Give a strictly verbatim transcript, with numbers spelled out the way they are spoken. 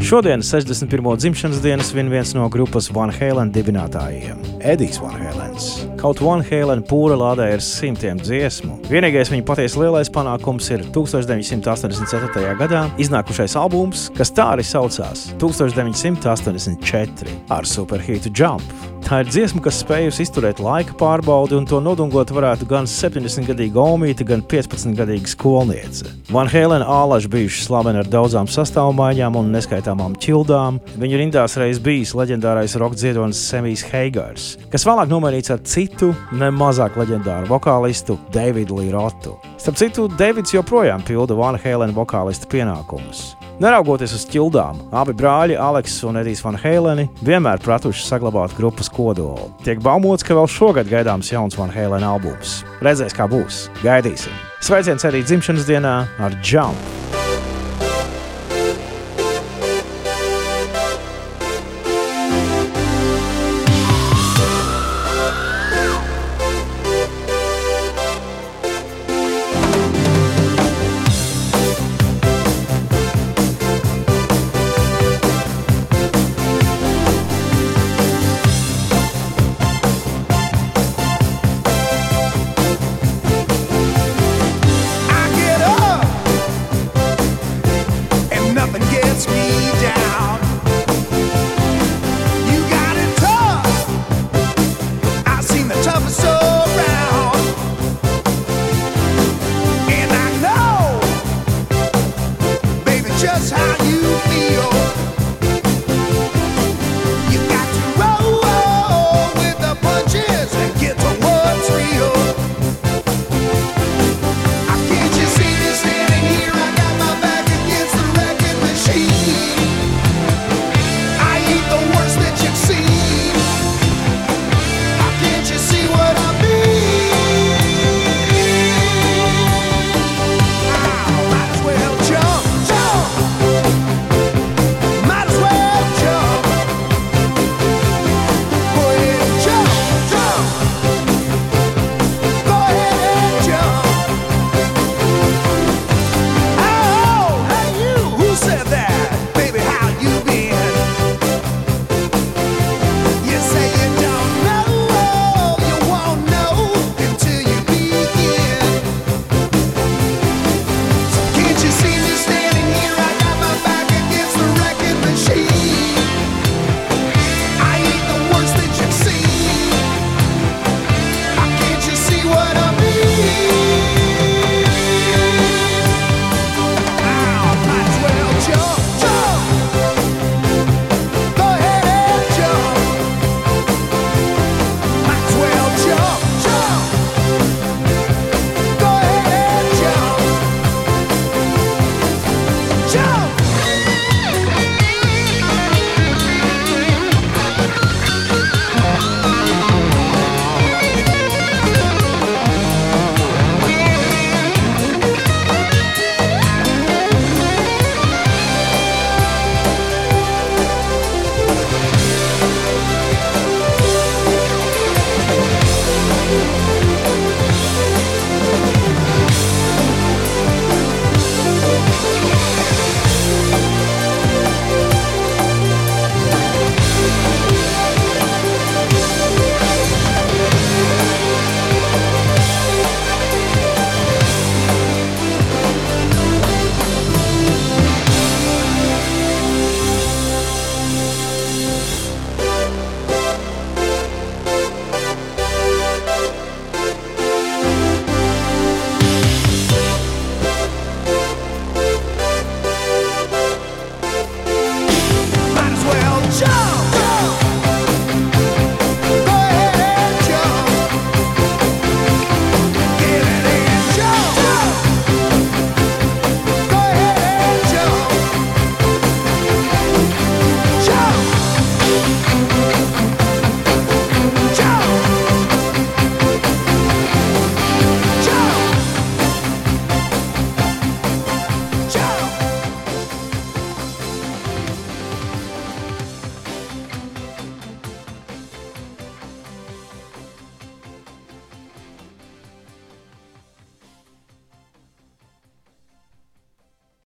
Šodien sešdesmit pirmo dzimšanas dienas svin viens no grupas Van Halen dibinātājiem – Edijs Van Halens. Kaut Van Halen pūra lādē ir simtiem dziesmu. Vienīgais viņa patiesi lielais panākums ir tukstovš deviņsimt astoņdesmit ceturtajā gadā iznākušais albums, kas tā arī saucās tukstovš deviņsimt astoņdesmit četri ar superhītu Jump. Tā ir dziesma, kas spējusi izturēt laika pārbaudi un to nodungot varētu gan septiņdesmitgadīga omīte, gan piecpadsmitgadīga skolniece. Van Halen ālaži bijuši slaveni ar daudzām sastāvmaiņām un neskaitāmām ķildām. Viņu rindās reiz bijis leģendārais roka dziedonis Semijs Heigars, kas vēlāk nomainīts ar citu, nemazāk leģendāru vokālistu Davidu Lee Rotu. Starp citu, Davids joprojām pilda Van Halen vokālista pienākumus. Neraugoties uz ķildām, abi brāļi, Aleks un Edijs Van Haleni, vienmēr pratuši saglabāt grupas kodolu. Tiek baumots, ka vēl šogad gaidāms jauns Van Halen albums. Redzēs, kā būs. Gaidīsim. Sveiciens arī dzimšanas dienā ar Jump. Just how you feel.